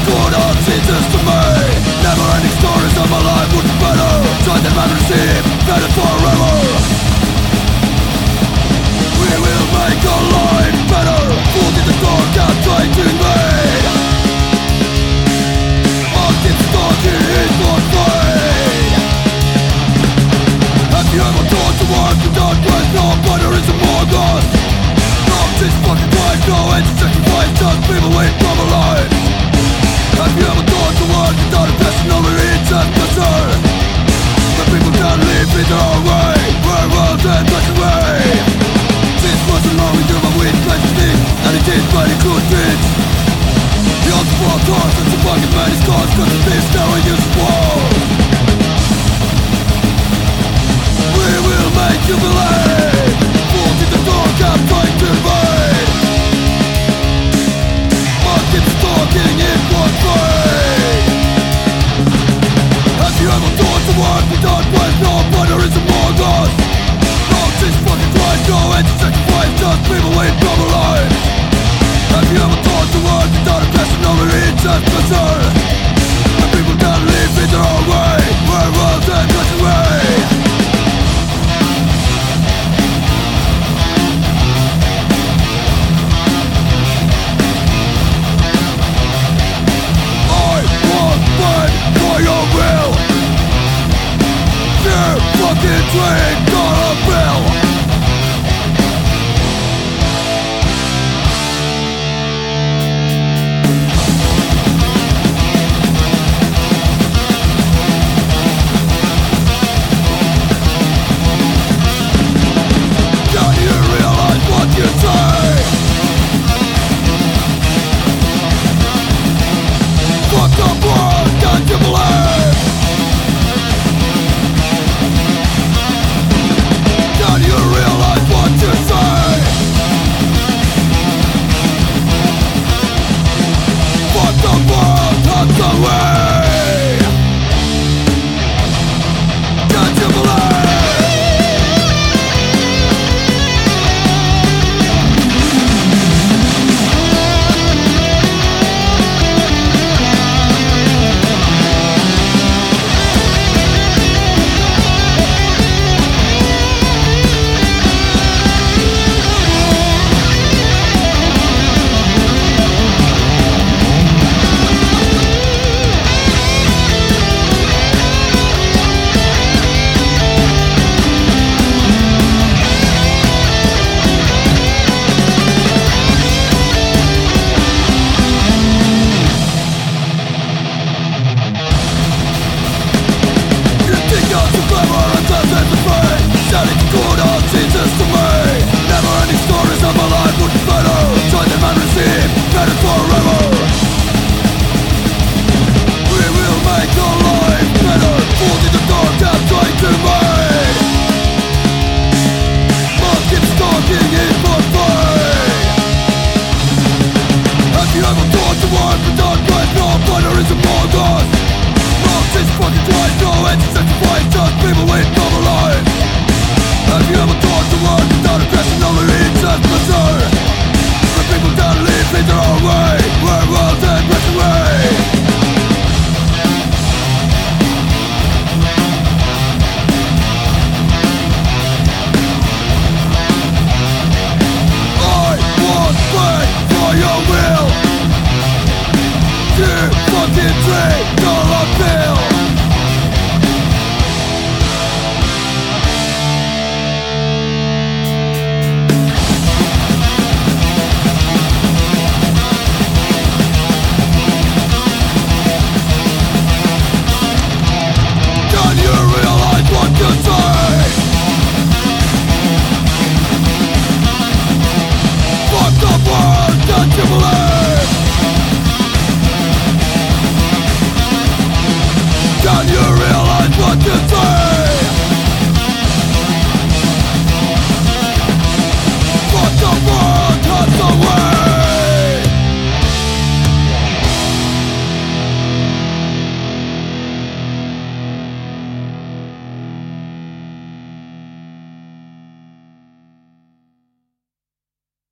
good old Jesus to me. Never-ending stories of my life would be better. Tried them and receive, better forever. We will make our life better. Fooled in the dark and trying to invade. Marked in stalking is not fade. Have you ever thought to work without breath? No butter is among us. No, this fucking Christ, no end to sacrifice. Just people wait from our lives. Have you ever thought to work without a passion over each and concern? The people can't live in their own way. We're world and touch away. This wasn't long we do my weak fantasy, and it did but it could reach. The odds for our thoughts and the fucking man is cause. Cause of this now I use war. We will make you believe. Fought in the dark and trying to invade. Market stalking is one fade. Have you ever thought to work without breath? No butter is among us. No, this fucking Christ, no end to sacrifice. Just people wait from our lives. Have you ever thought to work without a passion over each and concern? The people can't live in their own way. We're world and touch away. Fucking drink dollar bill. Can you realize what you say? Fuck the world, can't you believe? Can you realize what you say? Fuck the world, that's the way. Can't you believe? Shouting good old Jesus to me. Never-ending stories of my life would be better. Join them and receive, better forever. We will make our life better. Fooled in the dark and trying to invade. Must keep stalking in one fade. Have you ever thought to work without Christ? No butter is among us. No, this fucking Christ, no end to sacrifice. Just people wait from our lives. Have you ever thought to work without a passion over each and concern? The people can't live in their own way. We're world and rest away. I won't wait for your will. You fucking drink dollar bill.